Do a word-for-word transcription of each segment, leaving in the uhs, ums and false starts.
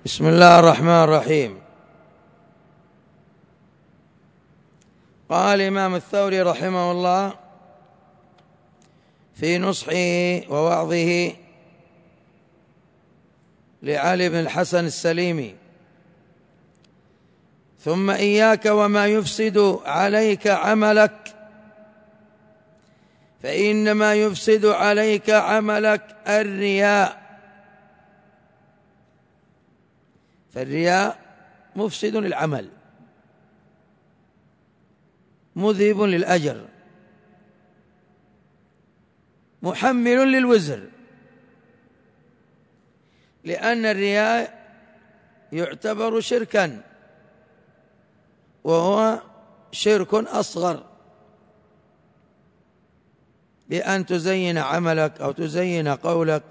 بسم الله الرحمن الرحيم. قال الإمام الثوري رحمه الله في نصحه ووعظه لعلي بن الحسن السليمي: ثم إياك وما يفسد عليك عملك، فإنما يفسد عليك عملك الرياء، فالرياء مفسد للعمل، مذهب للأجر، محمل للوزر، لأن الرياء يعتبر شركا، وهو شرك أصغر، بأن تزين عملك أو تزين قولك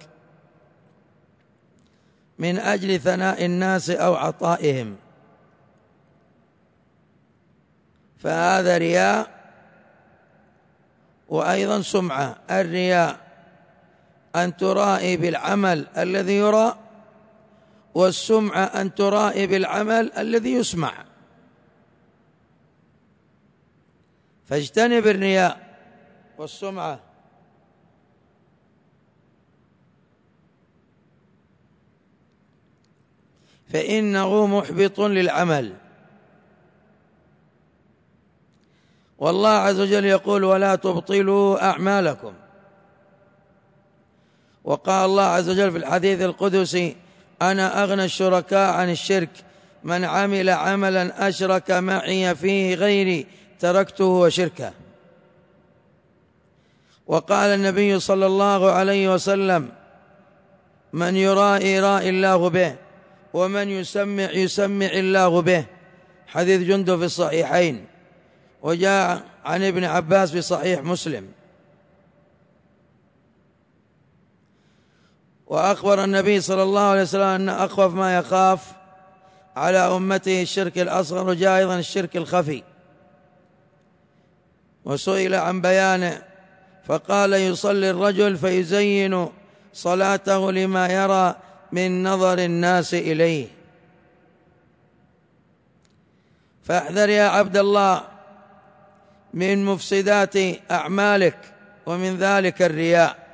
من أجل ثناء الناس أو عطائهم، فهذا رياء. وأيضا سمعة. الرياء أن ترائي بالعمل الذي يرى، والسمعة أن ترائي بالعمل الذي يسمع، فاجتنب الرياء والسمعة. فإنه محبط للعمل. والله عز وجل يقول: ولا تبطلوا أعمالكم. وقال الله عز وجل في الحديث القدسي: أنا أغنى الشركاء عن الشرك، من عمل عملا أشرك معي فيه غيري تركته وشركه. وقال النبي صلى الله عليه وسلم: من يرائي يرائي الله به، ومن يسمع يسمع الله به. حديث جندب في الصحيحين، وجاء عن ابن عباس في صحيح مسلم. وأخبر النبي صلى الله عليه وسلم أن أخوف ما يخاف على أمته الشرك الأصغر، وجاء أيضا الشرك الخفي. وسئل عن بيانه فقال: يصلي الرجل فيزين صلاته لما يرى من نظر الناس إليه. فاحذر يا عبد الله من مفسدات أعمالك، ومن ذلك الرياء.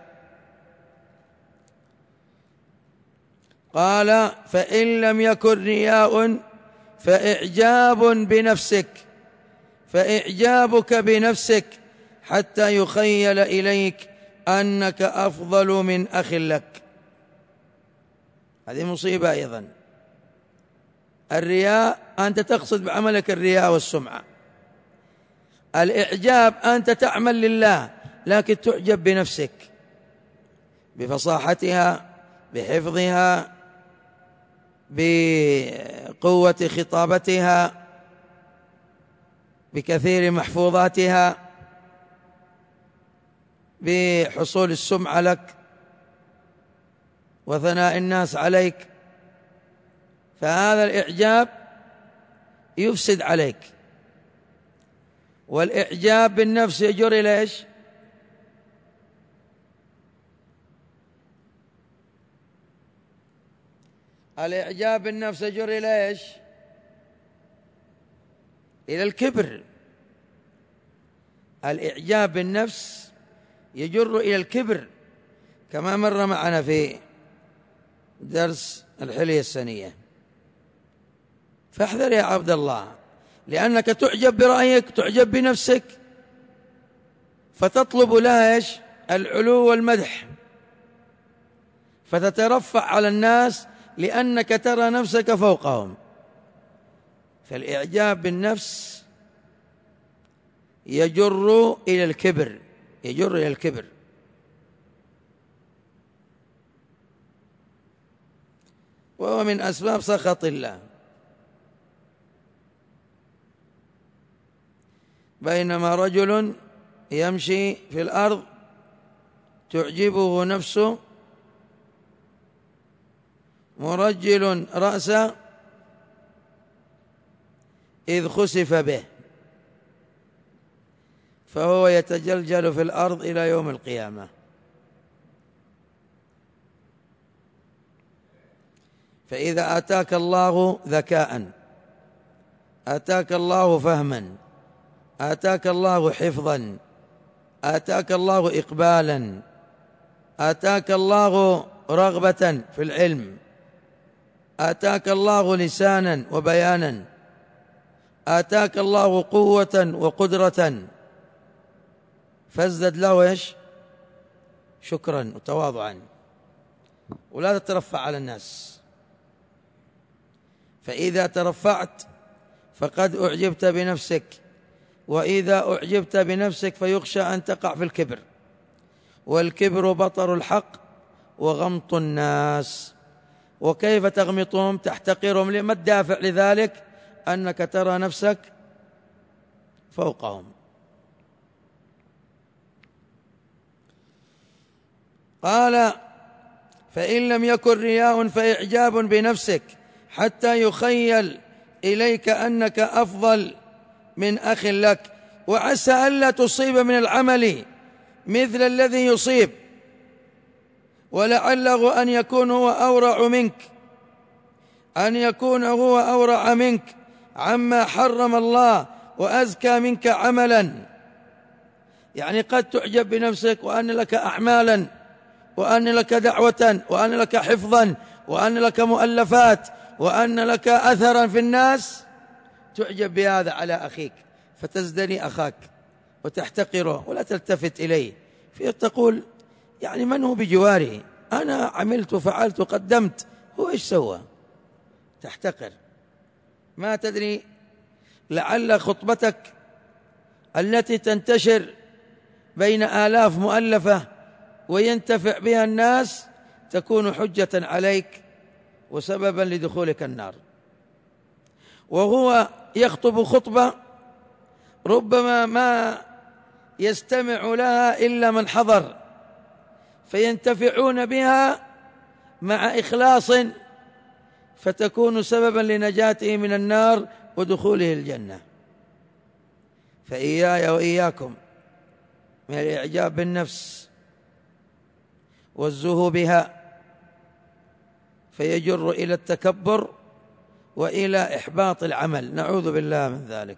قال: فإن لم يكن رياء فإعجاب بنفسك، فإعجابك بنفسك حتى يخيل إليك أنك أفضل من أخ لك. هذه مصيبة أيضا. الرياء أنت تقصد بعملك الرياء والسمعة. الإعجاب أنت تعمل لله، لكن تعجب بنفسك، بفصاحتها، بحفظها، بقوة خطابتها، بكثير محفوظاتها، بحصول السمعة لك وثناء الناس عليك. فهذا الإعجاب يفسد عليك. والإعجاب بالنفس يجر إلى إيش؟ الإعجاب بالنفس يجر إلى إيش؟ إلى الكبر. الإعجاب بالنفس يجر إلى الكبر، كما مر معنا في درس الحلية السنية. فاحذر يا عبد الله، لأنك تعجب برأيك، تعجب بنفسك، فتطلب لها إيش؟ العلو والمدح، فتترفع على الناس لأنك ترى نفسك فوقهم. فالإعجاب بالنفس يجر إلى الكبر، يجر إلى الكبر. وهو من أسباب سخط الله. بينما رجل يمشي في الأرض تعجبه نفسه، مرجل رأسه إذ خسف به، فهو يتجلجل في الأرض إلى يوم القيامة. فإذا آتاك الله ذكاء، آتاك الله فهما، آتاك الله حفظا، آتاك الله إقبالا، آتاك الله رغبة في العلم، آتاك الله لسانا وبيانا، آتاك الله قوة وقدرة، فازدد له إيش؟ شكرا وتواضعا، ولا تترفع على الناس. فإذا ترفعت فقد أعجبت بنفسك، وإذا أعجبت بنفسك فيخشى أن تقع في الكبر، والكبر بطر الحق وغمط الناس. وكيف تغمطهم؟ تحتقرهم. لما الدافع لذلك؟ أنك ترى نفسك فوقهم. قال: فإن لم يكن رياء فإعجاب بنفسك حتى يخيل إليك أنك أفضل من أخ لك، وعسى ألا تصيب من العمل مثل الذي يصيب، ولعله أن يكون هو أورع منك، أن يكون هو أورع منك عما حرم الله وأزكى منك عملا. يعني قد تعجب بنفسك وأن لك أعمالا، وأن لك دعوة، وأن لك حفظا، وأن لك مؤلفات، وأن لك أثرا في الناس، تعجب بهذا على أخيك فتزدري أخاك وتحتقره ولا تلتفت إليه، فتقول يعني من هو بجواره؟ أنا عملت وفعلت وقدمت، هو إيش سوى؟ تحتقر. ما تدري لعل خطبتك التي تنتشر بين آلاف مؤلفة وينتفع بها الناس تكون حجة عليك وسببا لدخولك النار. وهو يخطب خطبة ربما ما يستمع لها إلا من حضر، فينتفعون بها مع إخلاص، فتكون سببا لنجاته من النار ودخوله الجنة. فإياي وإياكم من الإعجاب بالنفس والزهو بها، فيجر إلى التكبر وإلى إحباط العمل، نعوذ بالله من ذلك.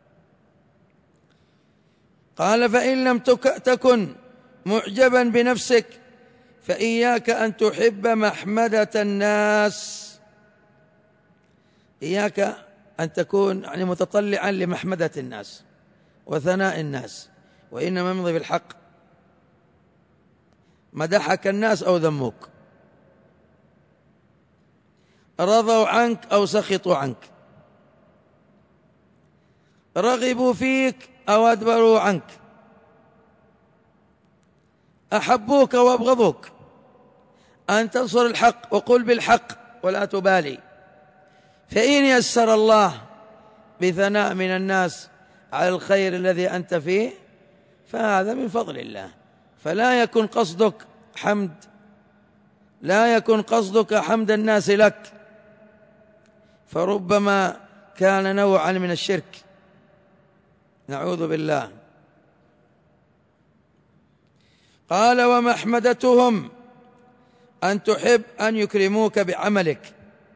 قال: فإن لم تكن معجبا بنفسك فإياك أن تحب محمدة الناس، إياك أن تكون يعني متطلعا لمحمدة الناس وثناء الناس، وإنما امضي بالحق. مدحك الناس أو ذموك، رضوا عنك أو سخطوا عنك، رغبوا فيك أو أدبروا عنك، أحبوك وأبغضوك، أن تنصر الحق وقل بالحق ولا تبالي. فإن يسر الله بثناء من الناس على الخير الذي أنت فيه فهذا من فضل الله، فلا يكن قصدك حمد، لا يكن قصدك حمد الناس لك، فربما كان نوعا من الشرك، نعوذ بالله. قال: ومحمدتهم أن تحب أن يكرموك بعملك.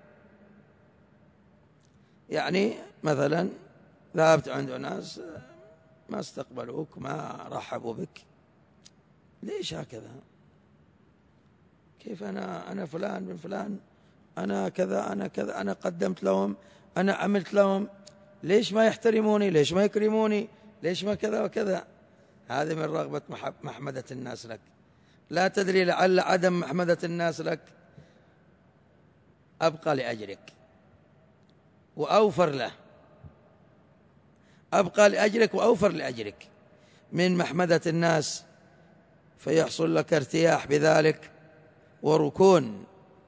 يعني مثلا ذهبت عند ناس ما استقبلوك، ما رحبوا بك، ليش هكذا؟ كيف أنا أنا فلان بن فلان، أنا كذا أنا كذا، أنا قدمت لهم، أنا عملت لهم، ليش ما يحترموني؟ ليش ما يكرموني؟ ليش ما كذا وكذا؟ هذه من رغبة محمدة الناس لك. لا تدري لعل عدم محمدة الناس لك أبقى لأجرك وأوفر له، أبقى لأجرك وأوفر لأجرك من محمدة الناس، فيحصل لك ارتياح بذلك وركون.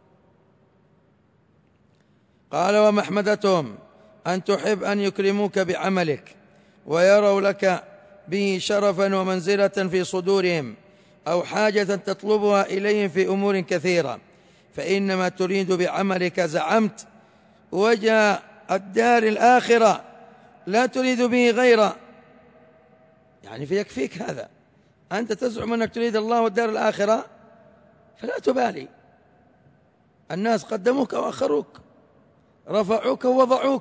قال: ومحمدتهم أن تحب أن يكرموك بعملك ويروا لك به شرفا ومنزلة في صدورهم، أو حاجة تطلبها إليهم في أمور كثيرة، فإنما تريد بعملك زعمت وجه الدار الآخرة، لا تريد به غيره. يعني فيكفيك هذا، أنت تزعم أنك تريد الله والدار الآخرة فلا تبالي، الناس قدموك وأخروك، رفعوك ووضعوك،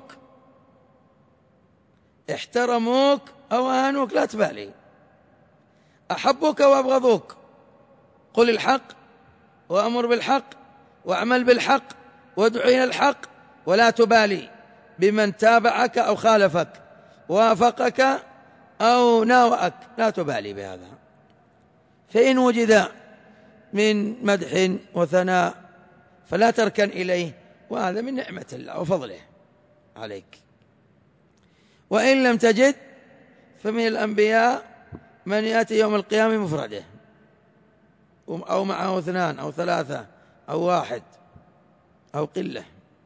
احترموك أو أهانوك، لا تبالي، أحبوك وأبغضوك، قل الحق وأمر بالحق واعمل بالحق وادع إلى الحق، ولا تبالي بمن تابعك أو خالفك، وافقك أو ناوأك، لا تبالي بهذا. فإن وجد من مدح وثناء فلا تركن إليه، وهذا من نعمة الله وفضله عليك. وإن لم تجد فمن الأنبياء من يأتي يوم القيامة مفرده، أو معه اثنان أو ثلاثة أو واحد أو قلة.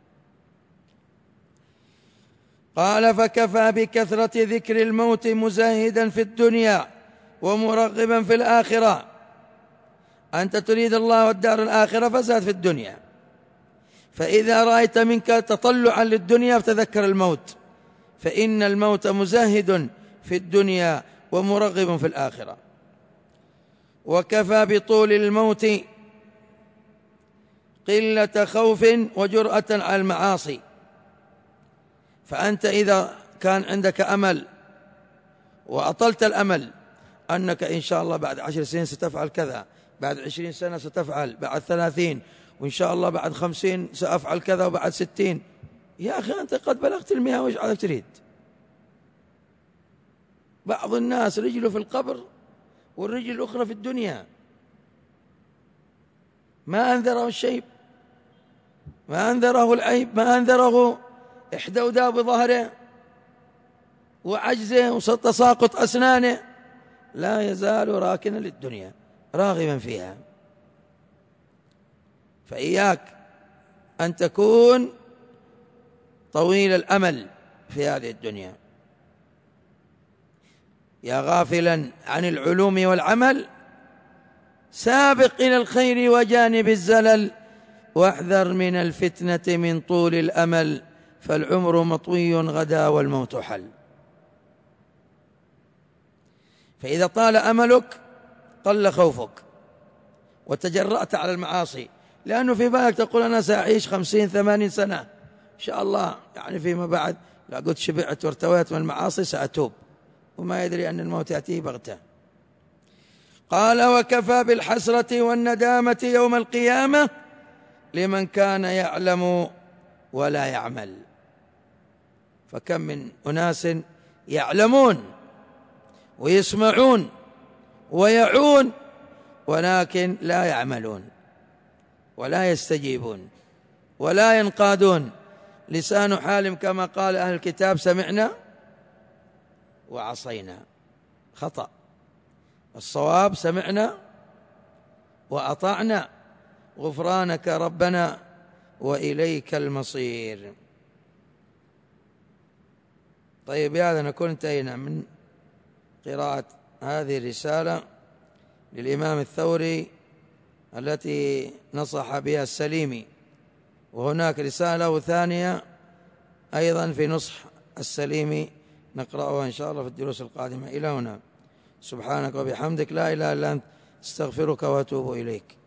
قال: فكفى بكثرة ذكر الموت مزاهدا في الدنيا ومرغبا في الآخرة. أنت تريد الله والدار الآخرة فزاد في الدنيا، فإذا رأيت منك تطلعا للدنيا فتذكر الموت، فإن الموت مزاهد في الدنيا ومرغب في الآخرة. وكفى بطول الموت قلة خوف وجرأة على المعاصي. فأنت إذا كان عندك أمل وأطلت الأمل أنك إن شاء الله بعد عشر سنين ستفعل كذا، بعد عشرين سنة ستفعل، بعد ثلاثين، وإن شاء الله بعد خمسين سأفعل كذا، وبعد ستين، يا أخي أنت قد بلغت المئة، وإيش عاد تريد؟ بعض الناس رجله في القبر والرجل الأخرى في الدنيا، ما أنذره الشيب، ما أنذره العيب، ما أنذره إحدوداء بظهره وعجزه وتساقط أسنانه، لا يزال راكنا للدنيا راغبا فيها. فإياك أن تكون طويل الأمل في هذه الدنيا، يا غافلا عن العلوم والعمل، سابق إلى الخير وجانب الزلل، واحذر من الفتنة من طول الأمل، فالعمر مطوي غدا والموت حل. فإذا طال أملك قل خوفك وتجرأت على المعاصي، لأنه في بالك تقول أنا سأعيش خمسين ثمانين سنة إن شاء الله، يعني فيما بعد لا قد شبعت وارتويت من المعاصي سأتوب، وما يدري أن الموت يأتيه بغتة. قال: وكفى بالحسرة والندامة يوم القيامة لمن كان يعلم ولا يعمل. فكم من أناس يعلمون ويسمعون ويعون، ولكن لا يعملون ولا يستجيبون ولا ينقادون. لسان حالم كما قال أهل الكتاب: سمعنا وعصينا. خطأ، الصواب سمعنا وأطعنا، غفرانك ربنا وإليك المصير. طيب، بهذا نكون انتهينا من قراءة هذه الرسالة للإمام الثوري التي نصح بها السليمي، وهناك رسالة ثانية أيضا في نصح السليمي نقرأها إن شاء الله في الدروس القادمة. إلى هنا، سبحانك وبحمدك، لا إله إلا أنت، استغفرك وأتوب إليك.